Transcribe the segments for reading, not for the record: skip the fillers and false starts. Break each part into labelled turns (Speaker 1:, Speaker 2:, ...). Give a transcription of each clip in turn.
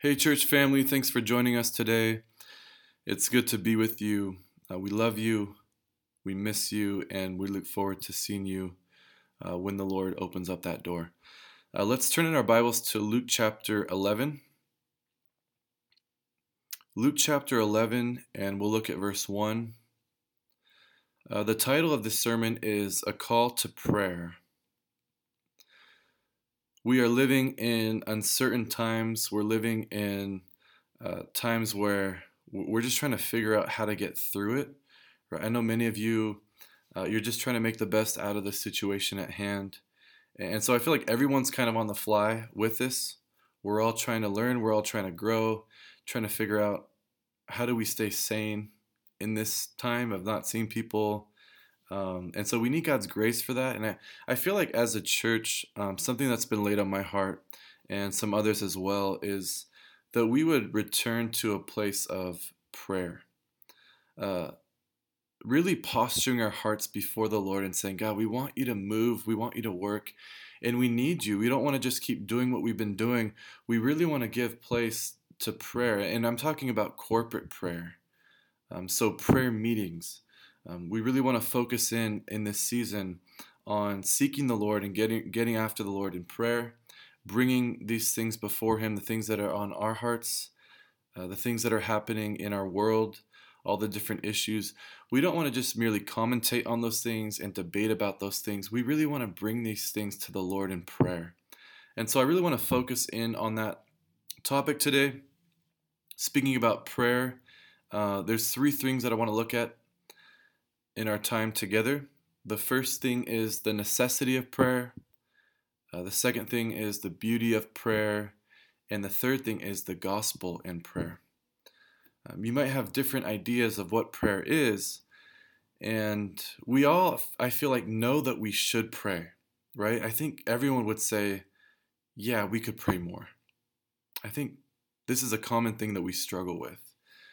Speaker 1: Hey, church family, thanks for joining us today. It's good to be with you. We love you, we miss you, and we look forward to seeing you when the Lord opens up that door. Let's turn in our Bibles to Luke chapter 11. Luke chapter 11, and we'll look at verse 1. The title of this sermon is A Call to Prayer. We are living in uncertain times. We're living in times where we're just trying to figure out how to get through it. Right? I know many of you, you're just trying to make the best out of the situation at hand. And so I feel like everyone's kind of on the fly with this. We're all trying to learn, we're all trying to grow, trying to figure out how do we stay sane in this time of not seeing people. And so we need God's grace for that. And I feel like as a church, something that's been laid on my heart and some others as well is that we would return to a place of prayer. Really posturing our hearts before the Lord and saying, God, we want you to move, we want you to work, and we need you. We don't want to just keep doing what we've been doing. We really want to give place to prayer. And I'm talking about corporate prayer. So prayer meetings. We really want to focus in this season on seeking the Lord and getting after the Lord in prayer, bringing these things before Him, the things that are on our hearts, the things that are happening in our world, all the different issues. We don't want to just merely commentate on those things and debate about those things. We really want to bring these things to the Lord in prayer. And so I really want to focus in on that topic today. Speaking about prayer, there's three things that I want to look at in our time together. The first thing is the necessity of prayer. The second thing is the beauty of prayer. And the third thing is the gospel in prayer. You might have different ideas of what prayer is. And we all, I feel like, know that we should pray, right? I think everyone would say, yeah, we could pray more. I think this is a common thing that we struggle with.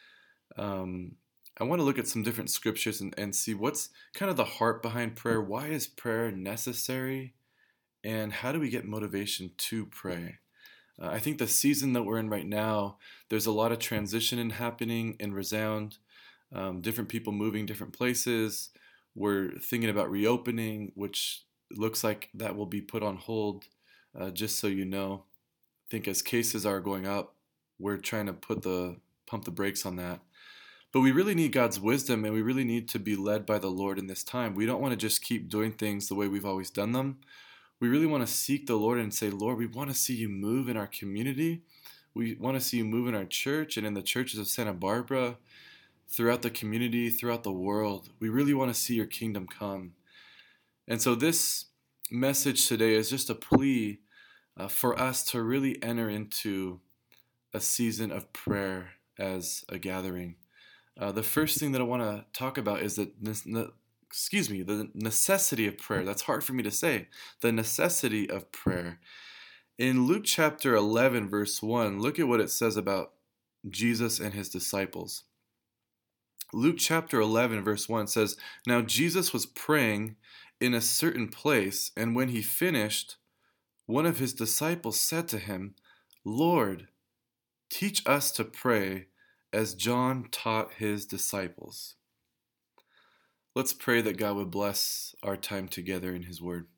Speaker 1: I want to look at some different scriptures and see what's kind of the heart behind prayer. Why is prayer necessary? And how do we get motivation to pray? I think the season that we're in right now, there's a lot of transition happening in Resound. Different people moving different places. We're thinking about reopening, which looks like that will be put on hold, just so you know. I think as cases are going up, we're trying to pump the brakes on that. But we really need God's wisdom, and we really need to be led by the Lord in this time. We don't want to just keep doing things the way we've always done them. We really want to seek the Lord and say, Lord, we want to see you move in our community. We want to see you move in our church and in the churches of Santa Barbara, throughout the community, throughout the world. We really want to see your kingdom come. And so this message today is just a plea for us to really enter into a season of prayer as a gathering. The first thing that I want to talk about is the necessity of prayer. That's hard for me to say. The necessity of prayer. In Luke chapter 11, verse 1, look at what it says about Jesus and his disciples. Luke chapter 11, verse 1 says, Now Jesus was praying in a certain place, and when he finished, one of his disciples said to him, Lord, teach us to pray as John taught his disciples. Let's pray that God would bless our time together in his word.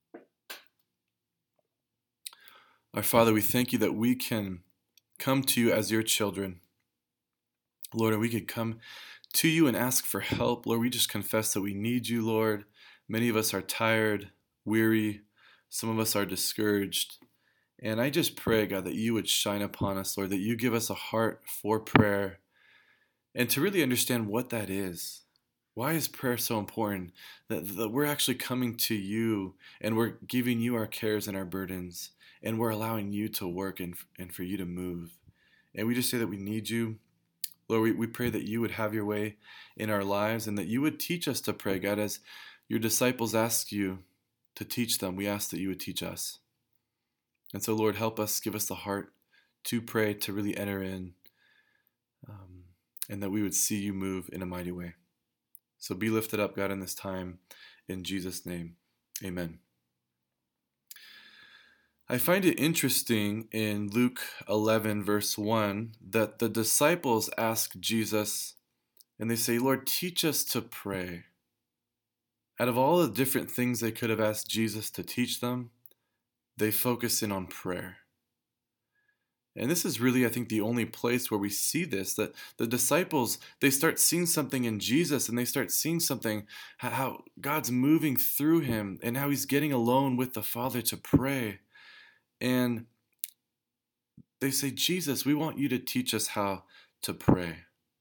Speaker 1: Our Father, we thank you that we can come to you as your children. Lord, and we could come to you and ask for help. Lord, we just confess that we need you, Lord. Many of us are tired, weary. Some of us are discouraged. And I just pray, God, that you would shine upon us, Lord, that you give us a heart for prayer and to really understand what that is. Why is prayer so important? That we're actually coming to you and we're giving you our cares and our burdens and we're allowing you to work and for you to move. And we just say that we need you. Lord, we pray that you would have your way in our lives and that you would teach us to pray. God, as your disciples ask you to teach them, we ask that you would teach us. And so, Lord, help us, give us the heart to pray, to really enter in, and that we would see you move in a mighty way. So be lifted up, God, in this time. In Jesus' name, amen. I find it interesting in Luke 11, verse 1, that the disciples ask Jesus, and they say, Lord, teach us to pray. Out of all the different things they could have asked Jesus to teach them, they focus in on prayer. And this is really, I think, the only place where we see this, that the disciples, they start seeing something in Jesus, and they start seeing something, how God's moving through him and how he's getting alone with the Father to pray. And they say, Jesus, we want you to teach us how to pray.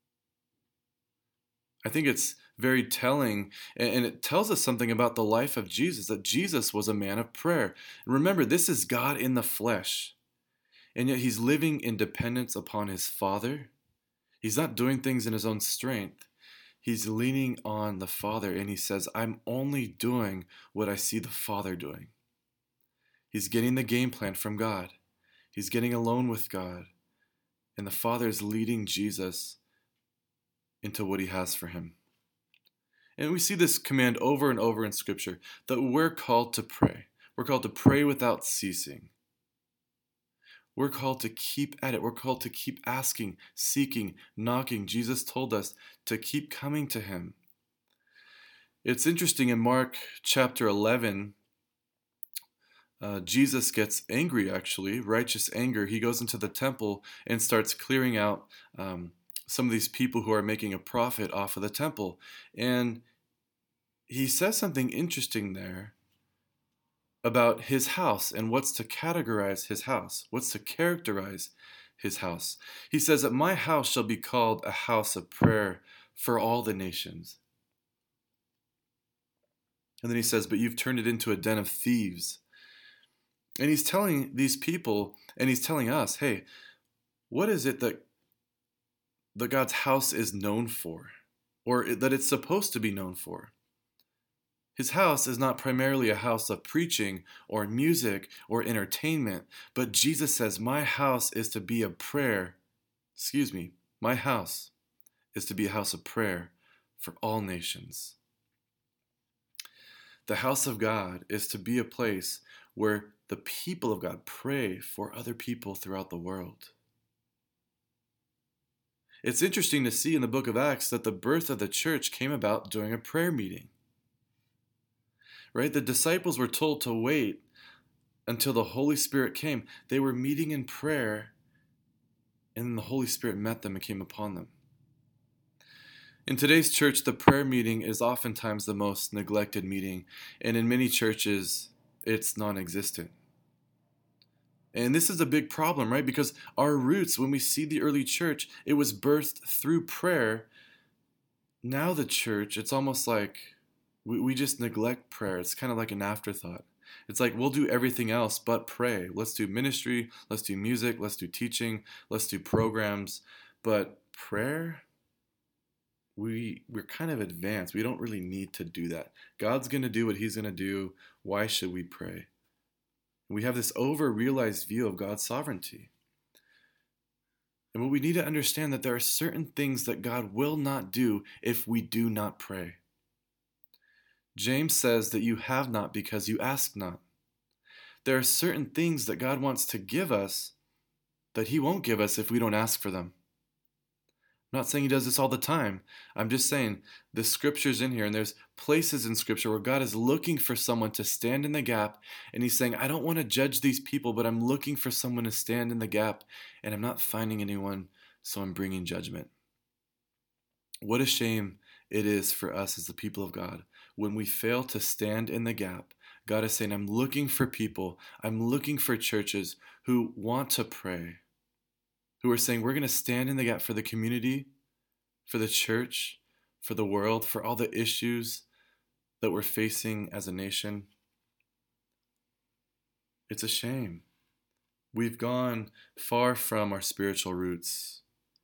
Speaker 1: I think it's very telling, and it tells us something about the life of Jesus, that Jesus was a man of prayer. And remember, this is God in the flesh. And yet he's living in dependence upon his Father. He's not doing things in his own strength. He's leaning on the Father, and he says, I'm only doing what I see the Father doing. He's getting the game plan from God. He's getting alone with God. And the Father is leading Jesus into what he has for him. And we see this command over and over in Scripture, that we're called to pray. We're called to pray without ceasing. We're called to keep at it. We're called to keep asking, seeking, knocking. Jesus told us to keep coming to him. It's interesting, in Mark chapter 11, Jesus gets angry, actually, righteous anger. He goes into the temple and starts clearing out some of these people who are making a profit off of the temple. And he says something interesting there about his house and what's to categorize his house, what's to characterize his house. He says that my house shall be called a house of prayer for all the nations. And then he says, but you've turned it into a den of thieves. And he's telling these people, and he's telling us, hey, what is it that God's house is known for, or that it's supposed to be known for? His house is not primarily a house of preaching or music or entertainment, but Jesus says, my house is to be a prayer. My house is to be a house of prayer for all nations. The house of God is to be a place where the people of God pray for other people throughout the world. It's interesting to see in the book of Acts that the birth of the church came about during a prayer meeting. Right? The disciples were told to wait until the Holy Spirit came. They were meeting in prayer, and the Holy Spirit met them and came upon them. In today's church, the prayer meeting is oftentimes the most neglected meeting, and in many churches, it's non-existent. And this is a big problem, right? Because our roots, when we see the early church, it was birthed through prayer. Now the church, it's almost like we just neglect prayer. It's kind of like an afterthought. It's like we'll do everything else but pray. Let's do ministry, let's do music, let's do teaching, let's do programs. But prayer, we're kind of advanced. We don't really need to do that. God's going to do what he's going to do. Why should we pray? We have this over-realized view of God's sovereignty. And what we need to understand that there are certain things that God will not do if we do not pray. James says that you have not because you ask not. There are certain things that God wants to give us that he won't give us if we don't ask for them. I'm not saying he does this all the time. I'm just saying the scripture's in here, and there's places in scripture where God is looking for someone to stand in the gap, and he's saying, I don't want to judge these people, but I'm looking for someone to stand in the gap, and I'm not finding anyone, so I'm bringing judgment. What a shame it is for us as the people of God when we fail to stand in the gap. God is saying, I'm looking for people, I'm looking for churches who want to pray, who are saying, we're going to stand in the gap for the community, for the church, for the world, for all the issues that we're facing as a nation. It's a shame. We've gone far from our spiritual roots.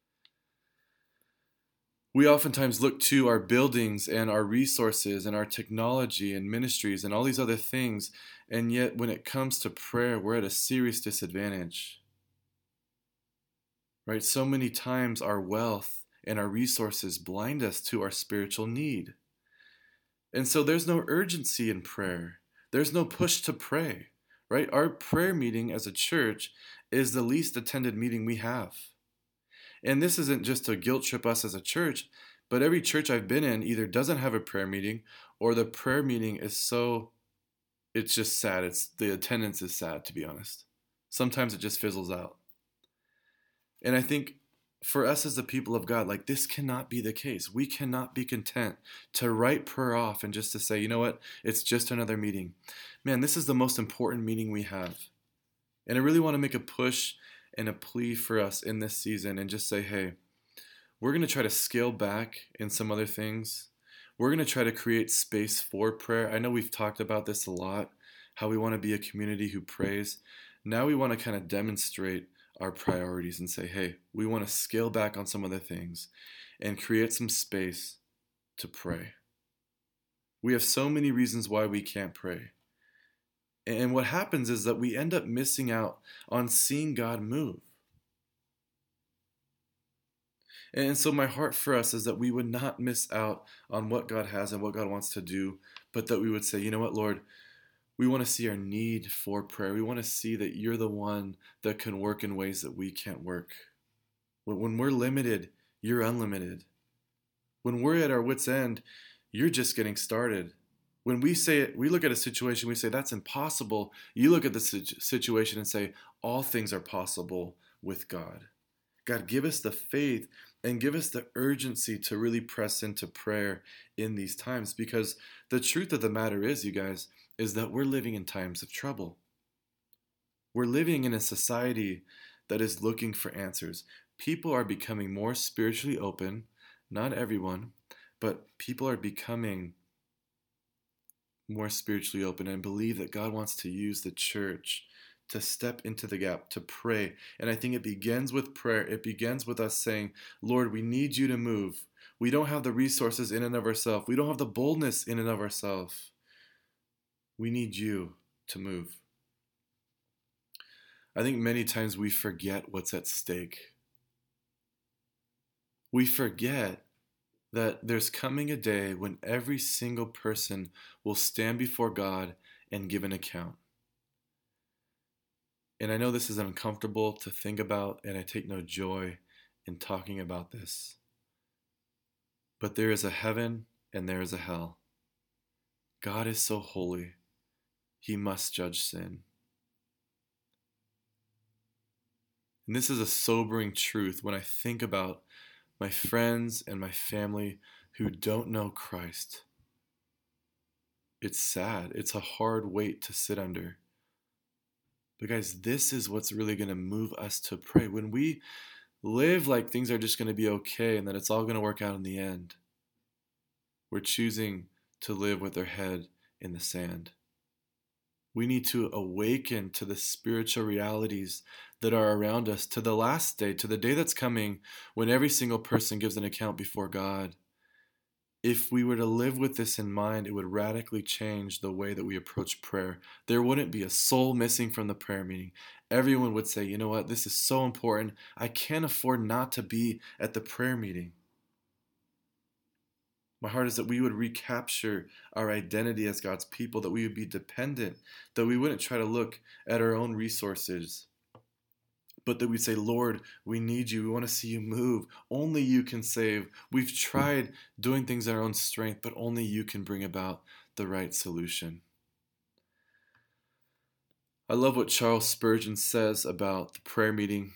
Speaker 1: We oftentimes look to our buildings and our resources and our technology and ministries and all these other things, and yet when it comes to prayer, we're at a serious disadvantage. Right? So many times our wealth and our resources blind us to our spiritual need. And so there's no urgency in prayer. There's no push to pray. right? Our prayer meeting as a church is the least attended meeting we have. And this isn't just to guilt trip us as a church, but every church I've been in either doesn't have a prayer meeting or the prayer meeting is it's just sad. The attendance is sad, to be honest. Sometimes it just fizzles out. And I think for us as the people of God, like this cannot be the case. We cannot be content to write prayer off and just to say, you know what, it's just another meeting. Man, this is the most important meeting we have. And I really want to make a push and a plea for us in this season and just say, hey, we're going to try to scale back in some other things. We're going to try to create space for prayer. I know we've talked about this a lot, how we want to be a community who prays. Now we want to kind of demonstrate our priorities and say, hey, we want to scale back on some other things and create some space to pray. We have so many reasons why we can't pray. And what happens is that we end up missing out on seeing God move. And so my heart for us is that we would not miss out on what God has and what God wants to do, but that we would say, you know what, Lord, we want to see our need for prayer. We want to see that you're the one that can work in ways that we can't work. When we're limited, you're unlimited. When we're at our wit's end, you're just getting started. When we say it, we look at a situation, we say, that's impossible. You look at the situation and say, all things are possible with God. God, give us the faith and give us the urgency to really press into prayer in these times. Because the truth of the matter is, you guys, is that we're living in times of trouble. We're living in a society that is looking for answers. People are becoming more spiritually open. Not everyone, but people are becoming more spiritually open and believe that God wants to use the church to step into the gap, to pray. And I think it begins with prayer. It begins with us saying, Lord, we need you to move. We don't have the resources in and of ourselves. We don't have the boldness in and of ourselves. We need you to move. I think many times we forget what's at stake. We forget that there's coming a day when every single person will stand before God and give an account. And I know this is uncomfortable to think about, and I take no joy in talking about this. But there is a heaven and there is a hell. God is so holy, he must judge sin. And this is a sobering truth when I think about my friends and my family who don't know Christ. It's sad. It's a hard weight to sit under. But guys, this is what's really going to move us to pray. When we live like things are just going to be okay and that it's all going to work out in the end, we're choosing to live with our head in the sand. We need to awaken to the spiritual realities that are around us, to the last day, to the day that's coming when every single person gives an account before God. If we were to live with this in mind, it would radically change the way that we approach prayer. There wouldn't be a soul missing from the prayer meeting. Everyone would say, you know what, this is so important. I can't afford not to be at the prayer meeting. My heart is that we would recapture our identity as God's people, that we would be dependent, that we wouldn't try to look at our own resources, but that we'd say, Lord, we need you. We want to see you move. Only you can save. We've tried doing things in our own strength, but only you can bring about the right solution. I love what Charles Spurgeon says about the prayer meeting,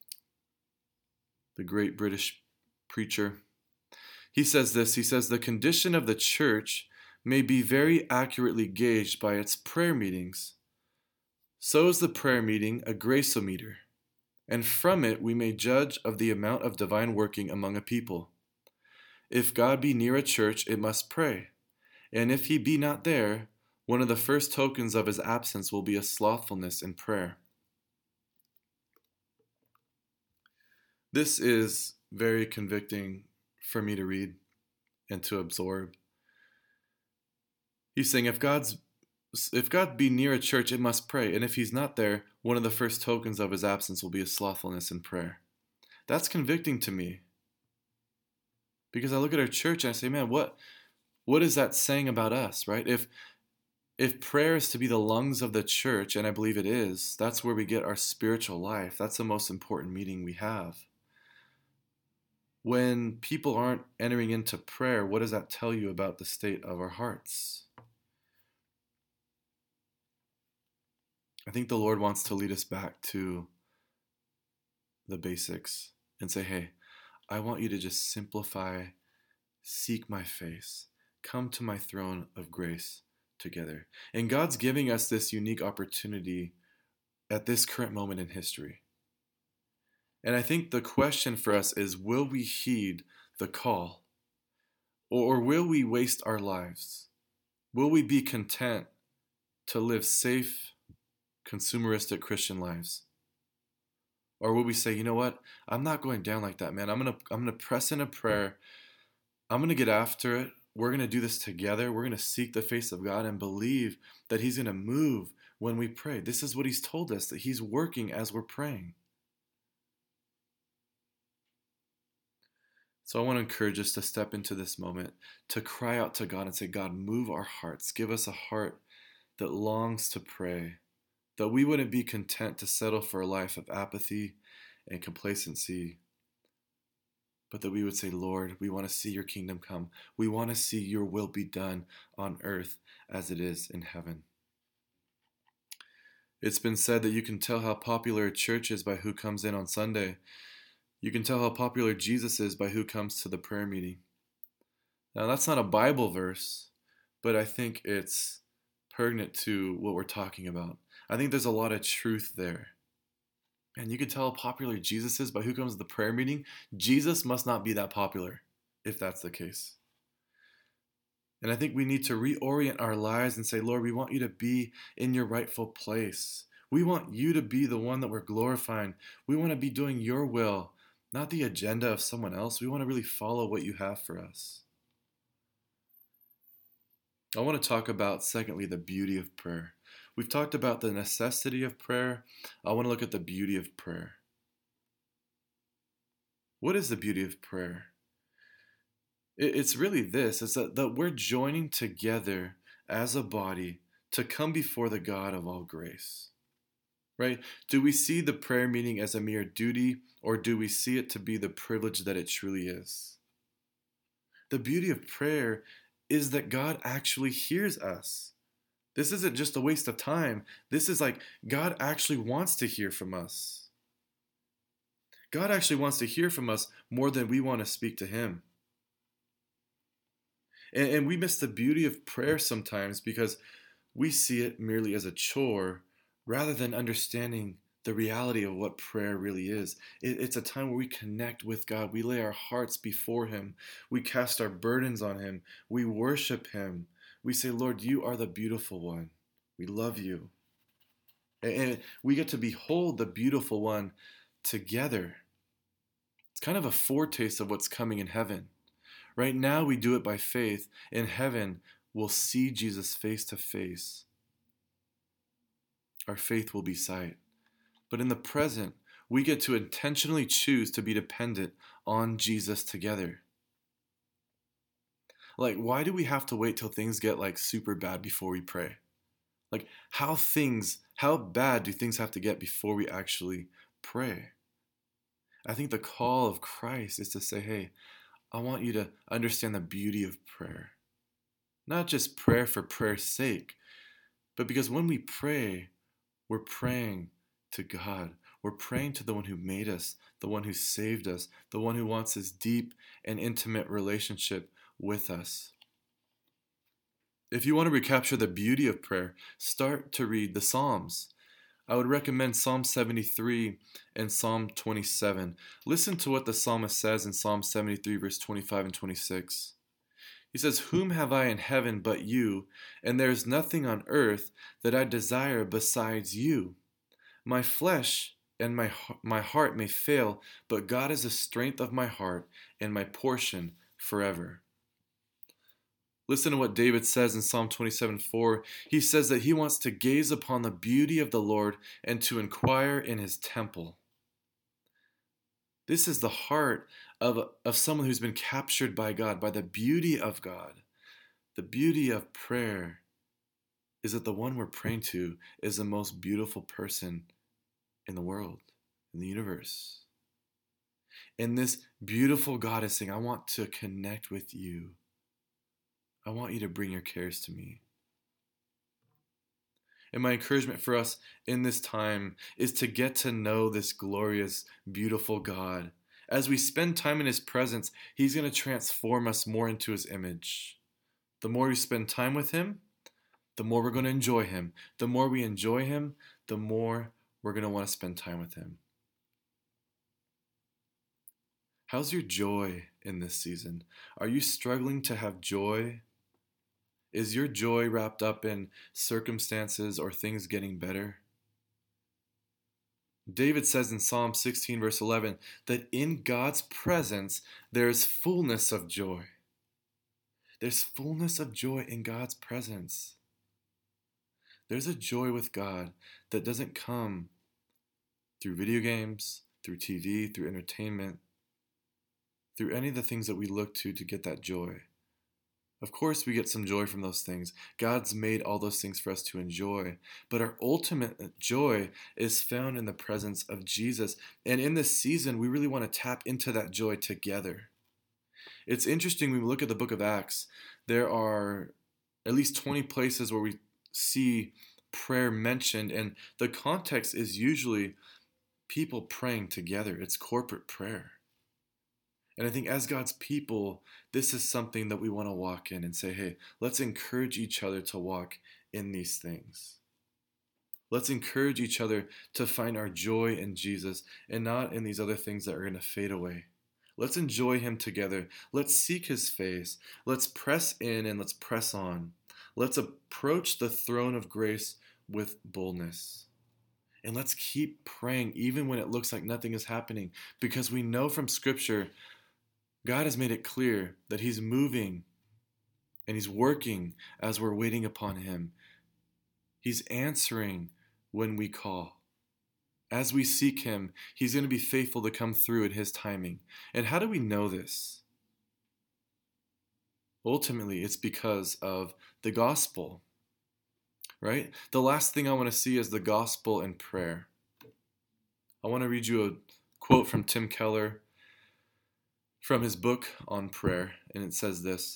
Speaker 1: the great British preacher. He says this, he says, the condition of the church may be very accurately gauged by its prayer meetings. So is the prayer meeting a graceometer, and from it we may judge of the amount of divine working among a people. If God be near a church, it must pray, and if he be not there, one of the first tokens of his absence will be a slothfulness in prayer. This is very convicting for me to read and to absorb. He's saying if God be near a church, it must pray. And if he's not there, one of the first tokens of his absence will be a slothfulness in prayer. That's convicting to me. Because I look at our church and I say, man, what is that saying about us, right? If If prayer is to be the lungs of the church, and I believe it is, that's where we get our spiritual life. That's the most important meeting we have. When people aren't entering into prayer, what does that tell you about the state of our hearts? I think the Lord wants to lead us back to the basics and say, hey, I want you to just simplify, seek my face, come to my throne of grace together. And God's giving us this unique opportunity at this current moment in history. And I think the question for us is, will we heed the call? Or will we waste our lives? Will we be content to live safe, consumeristic Christian lives? Or will we say, you know what? I'm not going down like that, man. I'm gonna press in a prayer. I'm gonna get after it. We're gonna do this together. We're gonna seek the face of God and believe that He's gonna move when we pray. This is what He's told us, that He's working as we're praying. So I want to encourage us to step into this moment, to cry out to God and say, God, move our hearts. Give us a heart that longs to pray, that we wouldn't be content to settle for a life of apathy and complacency, but that we would say, Lord, we want to see your kingdom come. We want to see your will be done on earth as it is in heaven. It's been said that you can tell how popular a church is by who comes in on Sunday. You can tell how popular Jesus is by who comes to the prayer meeting. Now, that's not a Bible verse, but I think it's pertinent to what we're talking about. I think there's a lot of truth there. And you can tell how popular Jesus is by who comes to the prayer meeting. Jesus must not be that popular, if that's the case. And I think we need to reorient our lives and say, Lord, we want you to be in your rightful place. We want you to be the one that we're glorifying. We want to be doing your will, not the agenda of someone else. We want to really follow what you have for us. I want to talk about, secondly, the beauty of prayer. We've talked about the necessity of prayer. I want to look at the beauty of prayer. What is the beauty of prayer? It's really this, it's that we're joining together as a body to come before the God of all grace. Right? Do we see the prayer meeting as a mere duty, or do we see it to be the privilege that it truly is? The beauty of prayer is that God actually hears us. This isn't just a waste of time. This is like God actually wants to hear from us. God actually wants to hear from us more than we want to speak to Him. And we miss the beauty of prayer sometimes because we see it merely as a chore rather than understanding the reality of what prayer really is. It's a time where we connect with God. We lay our hearts before Him. We cast our burdens on Him. We worship Him. We say, Lord, you are the beautiful one. We love you. And we get to behold the beautiful one together. It's kind of a foretaste of what's coming in heaven. Right now we do it by faith. In heaven, we'll see Jesus face to face. Our faith will be sight. But in the present, we get to intentionally choose to be dependent on Jesus together. Like, why do we have to wait till things get like super bad before we pray? Like, how bad do things have to get before we actually pray? I think the call of Christ is to say, hey, I want you to understand the beauty of prayer. Not just prayer for prayer's sake, but because when we pray, we're praying to God. We're praying to the one who made us, the one who saved us, the one who wants this deep and intimate relationship with us. If you want to recapture the beauty of prayer, start to read the Psalms. I would recommend Psalm 73 and Psalm 27. Listen to what the psalmist says in Psalm 73, verse 25 and 26. He says, "Whom have I in heaven but you? And there is nothing on earth that I desire besides you. My flesh and my heart may fail, but God is the strength of my heart and my portion forever." Listen to what David says in Psalm 27:4. He says that he wants to gaze upon the beauty of the Lord and to inquire in His temple. This is the heart of someone who's been captured by God, by the beauty of God, the beauty of prayer. is that the one we're praying to is the most beautiful person in the world, in the universe. And this beautiful God is saying, I want to connect with you. I want you to bring your cares to me. And my encouragement for us in this time is to get to know this glorious, beautiful God. As we spend time in His presence, He's going to transform us more into His image. The more we spend time with Him, the more we're going to enjoy Him. The more we enjoy Him, the more we're going to want to spend time with Him. How's your joy in this season? Are you struggling to have joy? Is your joy wrapped up in circumstances or things getting better? David says in Psalm 16, verse 11, that in God's presence there is fullness of joy. There's fullness of joy in God's presence. There's a joy with God that doesn't come through video games, through TV, through entertainment, through any of the things that we look to get that joy. Of course, we get some joy from those things. God's made all those things for us to enjoy. But our ultimate joy is found in the presence of Jesus. And in this season, we really want to tap into that joy together. It's interesting when we look at the book of Acts, there are at least 20 places where we see prayer mentioned. And the context is usually people praying together. It's corporate prayer. And I think as God's people, this is something that we want to walk in and say, hey, let's encourage each other to walk in these things. Let's encourage each other to find our joy in Jesus and not in these other things that are going to fade away. Let's enjoy Him together. Let's seek His face. Let's press in and let's press on. Let's approach the throne of grace with boldness. And let's keep praying even when it looks like nothing is happening, because we know from Scripture God has made it clear that He's moving and He's working as we're waiting upon Him. He's answering when we call. As we seek Him, He's going to be faithful to come through in His timing. And how do we know this? Ultimately, it's because of the gospel, right? The last thing I want to see is the gospel and prayer. I want to read you a quote from Tim Keller from his book on prayer, and it says this: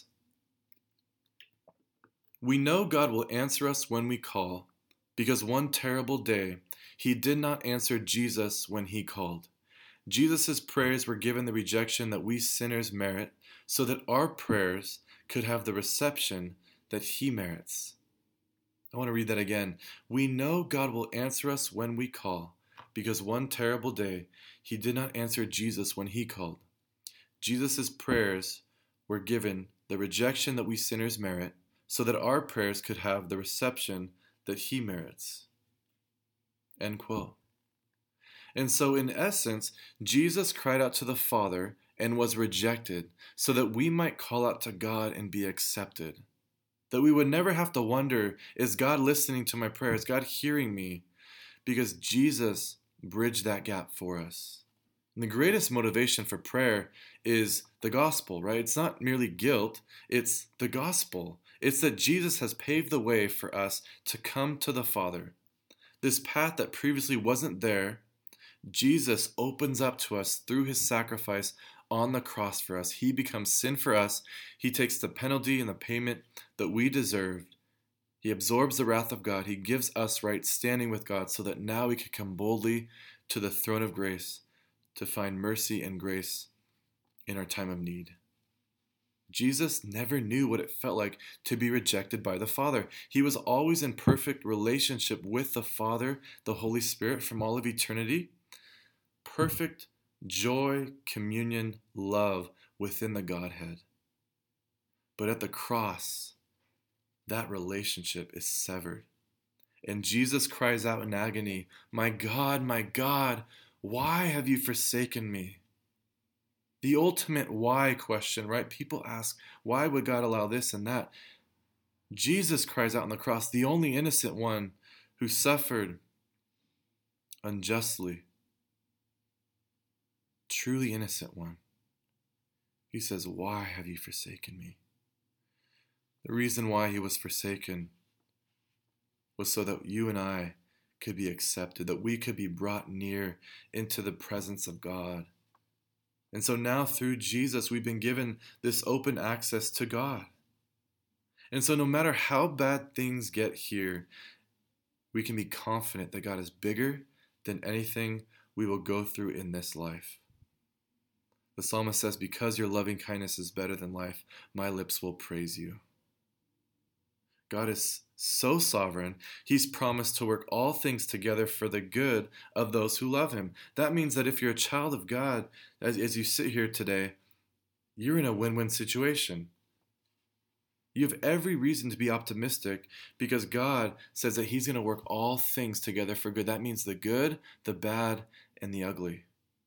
Speaker 1: "We know God will answer us when we call, because one terrible day He did not answer Jesus when He called. Jesus' prayers were given the rejection that we sinners merit, so that our prayers could have the reception that He merits." I want to read that again. We know God will answer us when we call, because one terrible day He did not answer Jesus when He called. Jesus' prayers were given the rejection that we sinners merit, so that our prayers could have the reception that He merits. End quote. And so in essence, Jesus cried out to the Father and was rejected so that we might call out to God and be accepted. That we would never have to wonder, is God listening to my prayer? Is God hearing me? Because Jesus bridged that gap for us. And the greatest motivation for prayer is the gospel, right? It's not merely guilt, it's the gospel. It's that Jesus has paved the way for us to come to the Father. This path that previously wasn't there, Jesus opens up to us through His sacrifice on the cross for us. He becomes sin for us. He takes the penalty and the payment that we deserved. He absorbs the wrath of God. He gives us right standing with God so that now we can come boldly to the throne of grace to find mercy and grace in our time of need. Jesus never knew what it felt like to be rejected by the Father. He was always in perfect relationship with the Father, the Holy Spirit from all of eternity. Perfect joy, communion, love within the Godhead. But at the cross, that relationship is severed. And Jesus cries out in agony, my God, why have you forsaken me?" The ultimate why question, right? People ask, why would God allow this and that? Jesus cries out on the cross, the only innocent one who suffered unjustly, truly innocent one. He says, why have you forsaken me? The reason why He was forsaken was so that you and I could be accepted, that we could be brought near into the presence of God. And so now through Jesus, we've been given this open access to God. And so no matter how bad things get here, we can be confident that God is bigger than anything we will go through in this life. The psalmist says, because your loving kindness is better than life, my lips will praise you. God is so sovereign, he's promised to work all things together for the good of those who love him. That means that if you're a child of God, as you sit here today, you're in a win-win situation. You have every reason to be optimistic because God says that he's going to work all things together for good. That means the good, the bad, and the ugly.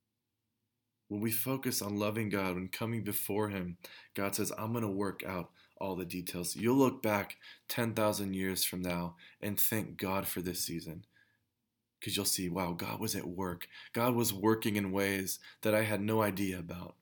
Speaker 1: When we focus on loving God, when coming before him, God says, I'm going to work out all the details. You'll look back 10,000 years from now and thank God for this season. Because you'll see, wow, God was at work. God was working in ways that I had no idea about.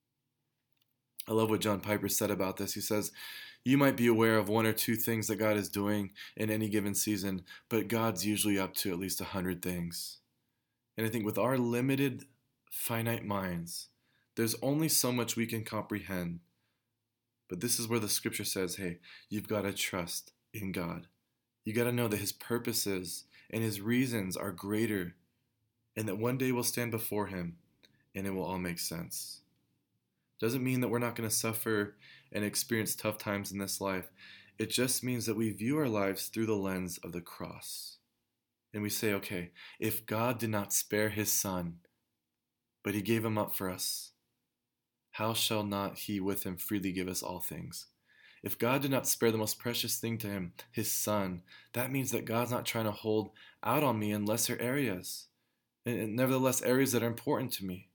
Speaker 1: I love what John Piper said about this. He says, you might be aware of one or two things that God is doing in any given season, but God's usually up to at least 100 things. And I think with our limited finite minds, there's only so much we can comprehend. But this is where the scripture says, hey, you've got to trust in God. You got to know that his purposes and his reasons are greater and that one day we'll stand before him and it will all make sense. Doesn't mean that we're not going to suffer and experience tough times in this life. It just means that we view our lives through the lens of the cross. And we say, okay, if God did not spare his son, but he gave him up for us, how shall not he with him freely give us all things? If God did not spare the most precious thing to him, his son, that means that God's not trying to hold out on me in lesser areas, and nevertheless areas that are important to me.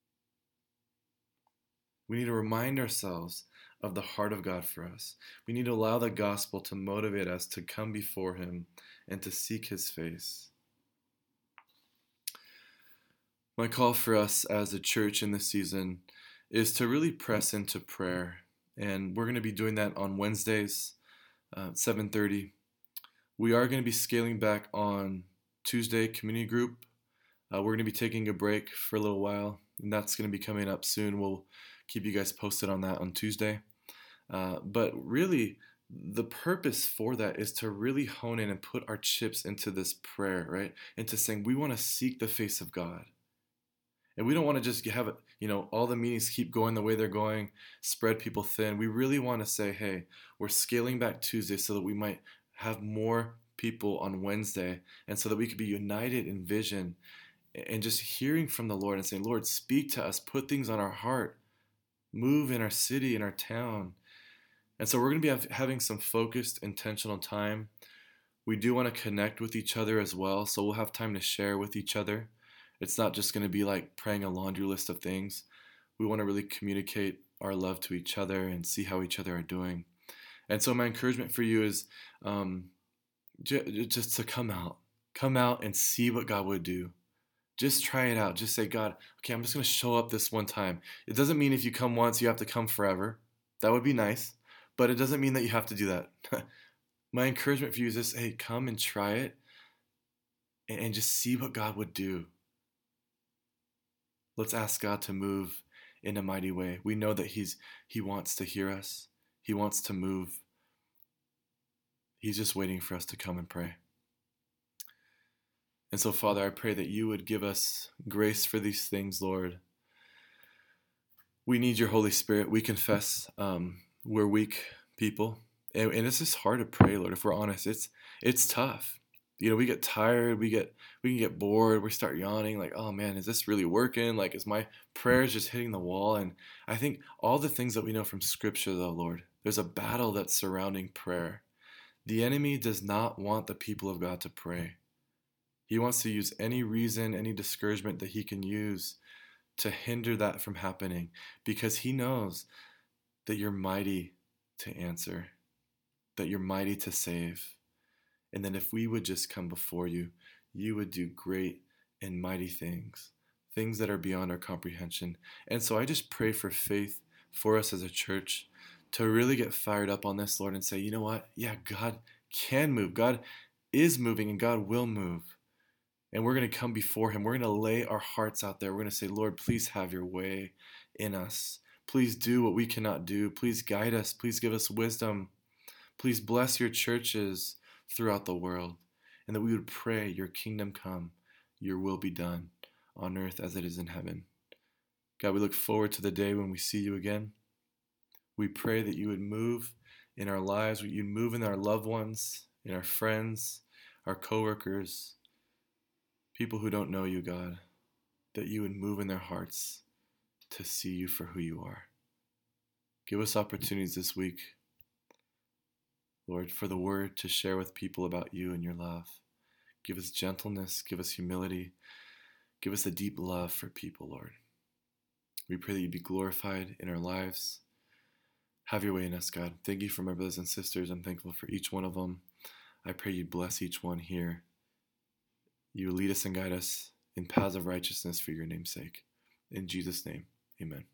Speaker 1: We need to remind ourselves of the heart of God for us. We need to allow the gospel to motivate us to come before him and to seek his face. My call for us as a church in this season is to really press into prayer. And we're going to be doing that on Wednesdays, 7:30. We are going to be scaling back on Tuesday community group. We're going to be taking a break for a little while, and that's going to be coming up soon. We'll keep you guys posted on that on Tuesday. But really, the purpose for that is to really hone in and put our chips into this prayer, right? Into saying we want to seek the face of God. And we don't want to just have, all the meetings keep going the way they're going, spread people thin. We really want to say, hey, we're scaling back Tuesday so that we might have more people on Wednesday and so that we could be united in vision and just hearing from the Lord and saying, Lord, speak to us, put things on our heart, move in our city, in our town. And so we're going to be having some focused, intentional time. We do want to connect with each other as well, so we'll have time to share with each other. It's not just going to be like praying a laundry list of things. We want to really communicate our love to each other and see how each other are doing. And so my encouragement for you is just to come out and see what God would do. Just try it out. Just say, God, okay, I'm just going to show up this one time. It doesn't mean if you come once, you have to come forever. That would be nice, but it doesn't mean that you have to do that. My encouragement for you is this, hey, come and try it and just see what God would do. Let's ask God to move in a mighty way. We know that He wants to hear us. He wants to move. He's just waiting for us to come and pray. And so, Father, I pray that you would give us grace for these things, Lord. We need your Holy Spirit. We confess we're weak people. And it's just hard to pray, Lord, if we're honest. It's tough. We get tired, we can get bored, we start yawning, like, oh man, is this really working? Like, is my prayers just hitting the wall? And I think all the things that we know from Scripture, though, Lord, there's a battle that's surrounding prayer. The enemy does not want the people of God to pray. He wants to use any reason, any discouragement that he can use to hinder that from happening, because he knows that you're mighty to answer, that you're mighty to save. And then if we would just come before you, you would do great and mighty things, things that are beyond our comprehension. And so I just pray for faith for us as a church to really get fired up on this, Lord, and say, you know what? Yeah, God can move. God is moving and God will move. And we're going to come before him. We're going to lay our hearts out there. We're going to say, Lord, please have your way in us. Please do what we cannot do. Please guide us. Please give us wisdom. Please bless your churches throughout the world. And that we would pray, your kingdom come, your will be done on earth as it is in heaven. God, we look forward to the day when we see you again. We pray that you would move in our lives, you'd move in our loved ones, in our friends, our coworkers, people who don't know you, God, that you would move in their hearts to see you for who you are. Give us opportunities this week, Lord, for the word to share with people about you and your love. Give us gentleness, give us humility, give us a deep love for people, Lord. We pray that you be glorified in our lives. Have your way in us, God. Thank you for my brothers and sisters. I'm thankful for each one of them. I pray you bless each one here. You lead us and guide us in paths of righteousness for your name's sake. In Jesus' name, amen.